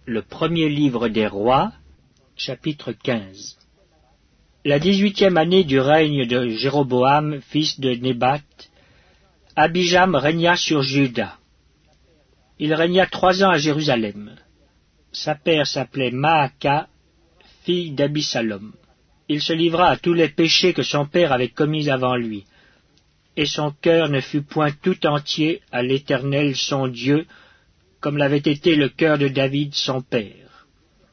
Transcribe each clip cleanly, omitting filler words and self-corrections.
Le premier livre des rois, chapitre 15. La 18e année du règne de Jéroboam, fils de Nébat, Abijam régna sur Juda. Il régna 3 ans à Jérusalem. Sa mère s'appelait Maaka, fille d'Abisalom. Il se livra à tous les péchés que son père avait commis avant lui, et son cœur ne fut point tout entier à l'Éternel son Dieu, comme l'avait été le cœur de David son père.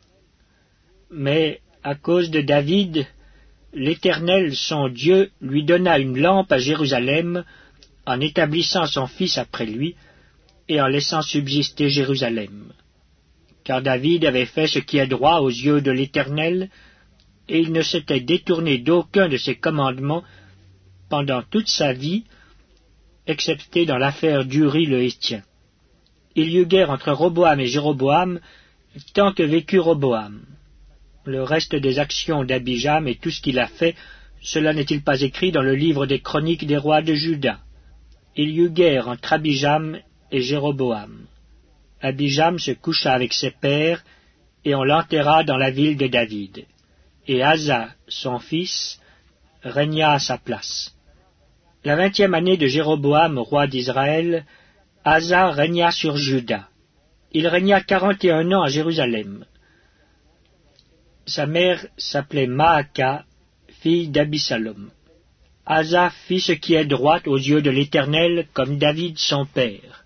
Mais à cause de David, l'Éternel son Dieu lui donna une lampe à Jérusalem, en établissant son fils après lui, et en laissant subsister Jérusalem. Car David avait fait ce qui est droit aux yeux de l'Éternel, et il ne s'était détourné d'aucun de ses commandements pendant toute sa vie, excepté dans l'affaire d'Uri le Héthien. Il y eut guerre entre Roboam et Jéroboam, tant que vécut Roboam. Le reste des actions d'Abijam et tout ce qu'il a fait, cela n'est-il pas écrit dans le livre des chroniques des rois de Juda? Il y eut guerre entre Abijam et Jéroboam. Abijam se coucha avec ses pères, et on l'enterra dans la ville de David. Et Asa, son fils, régna à sa place. La 20e année de Jéroboam, roi d'Israël, Asa régna sur Juda. Il régna 41 ans à Jérusalem. Sa mère s'appelait Maaka, fille d'Abisalom. Asa fit ce qui est droit aux yeux de l'Éternel, comme David son père.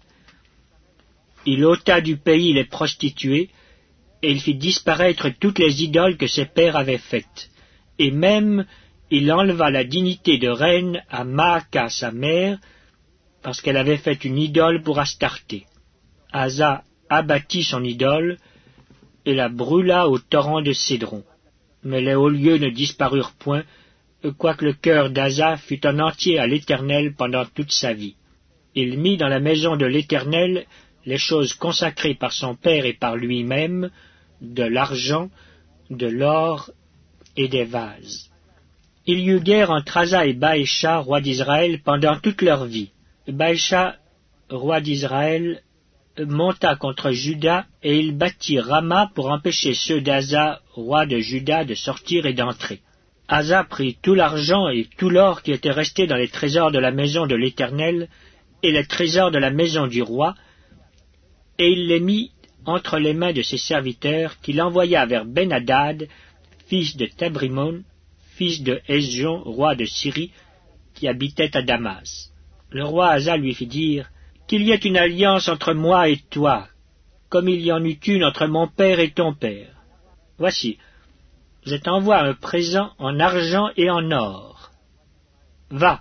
Il ôta du pays les prostituées, et il fit disparaître toutes les idoles que ses pères avaient faites. Et même, il enleva la dignité de reine à Maaka sa mère, parce qu'elle avait fait une idole pour Astarté. Asa abattit son idole, et la brûla au torrent de Cédron. Mais les hauts lieux ne disparurent point, quoique le cœur d'Asa fût en entier à l'Éternel pendant toute sa vie. Il mit dans la maison de l'Éternel les choses consacrées par son père et par lui-même, de l'argent, de l'or et des vases. Il y eut guerre entre Asa et Baécha, roi d'Israël, pendant toute leur vie. Baécha, roi d'Israël, monta contre Juda, et il bâtit Rama pour empêcher ceux d'Asa, roi de Juda, de sortir et d'entrer. Asa prit tout l'argent et tout l'or qui était resté dans les trésors de la maison de l'Éternel, et les trésors de la maison du roi, et il les mit entre les mains de ses serviteurs, qu'il envoya vers Ben-Hadad, fils de Tabrimon, fils de Hesjon, roi de Syrie, qui habitait à Damas. Le roi Asa lui fit dire, « Qu'il y ait une alliance entre moi et toi, comme il y en eut une entre mon père et ton père. Voici, je t'envoie un présent en argent et en or. Va,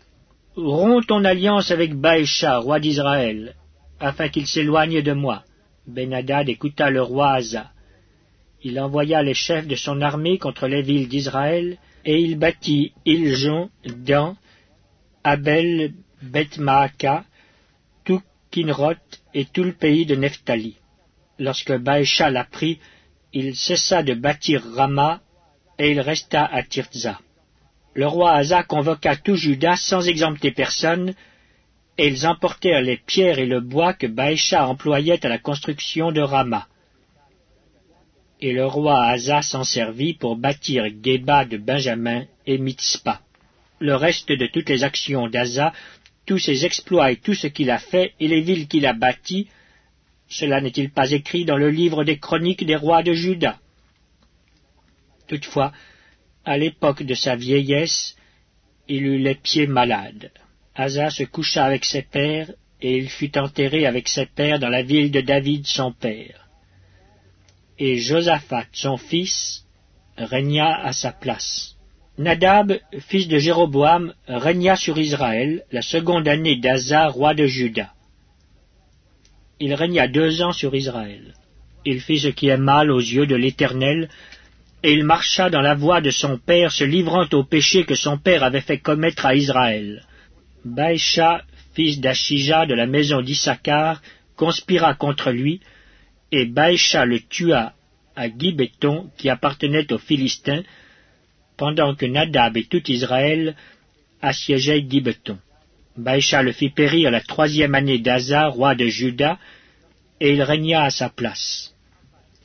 romps ton alliance avec Baécha, roi d'Israël, afin qu'il s'éloigne de moi. » Ben-Hadad écouta le roi Asa. Il envoya les chefs de son armée contre les villes d'Israël, et il battit Iljon, Dan, Abel, Beth-Maaka, tout Kinroth et tout le pays de Nephtali. Lorsque Baécha l'apprit, il cessa de bâtir Rama, et il resta à Tirza. Le roi Asa convoqua tout Juda sans exempter personne, et ils emportèrent les pierres et le bois que Baécha employait à la construction de Rama. Et le roi Asa s'en servit pour bâtir Géba de Benjamin et Mitzpa. Le reste de toutes les actions d'Asa, tous ses exploits et tout ce qu'il a fait, et les villes qu'il a bâties, cela n'est-il pas écrit dans le livre des chroniques des rois de Juda? Toutefois, à l'époque de sa vieillesse, il eut les pieds malades. Asa se coucha avec ses pères, et il fut enterré avec ses pères dans la ville de David son père. Et Josaphat son fils régna à sa place. Nadab, fils de Jéroboam, régna sur Israël la seconde année d'Asa, roi de Juda. Il régna 2 ans sur Israël. Il fit ce qui est mal aux yeux de l'Éternel, et il marcha dans la voie de son père, se livrant au péché que son père avait fait commettre à Israël. Baécha, fils d'Achija de la maison d'Issachar, conspira contre lui, et Baécha le tua à Gibéton, qui appartenait aux Philistins, pendant que Nadab et tout Israël assiégeaient Gibéton. Baécha le fit périr la 3e année d'Asa, roi de Juda, et il régna à sa place.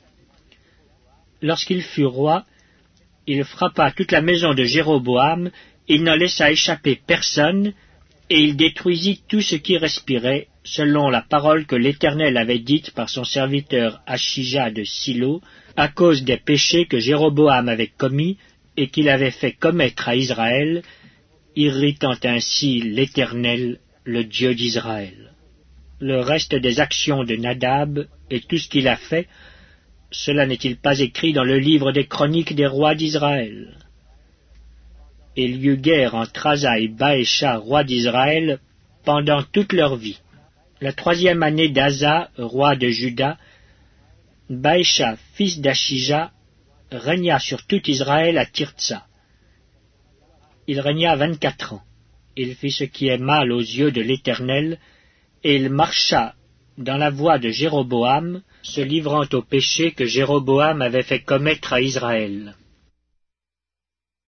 Lorsqu'il fut roi, il frappa toute la maison de Jéroboam, il n'en laissa échapper personne, et il détruisit tout ce qui respirait, selon la parole que l'Éternel avait dite par son serviteur Achija de Silo, à cause des péchés que Jéroboam avait commis et qu'il avait fait commettre à Israël, irritant ainsi l'Éternel, le Dieu d'Israël. Le reste des actions de Nadab et tout ce qu'il a fait, cela n'est-il pas écrit dans le livre des chroniques des rois d'Israël? Et il y eut guerre entre Asa et Baécha, roi d'Israël, pendant toute leur vie. La 3e année d'Asa, roi de Juda, Baécha, fils d'Achija, régna sur tout Israël à Tirtsa. Il régna 24 ans. Il fit ce qui est mal aux yeux de l'Éternel, et il marcha dans la voie de Jéroboam, se livrant au péché que Jéroboam avait fait commettre à Israël.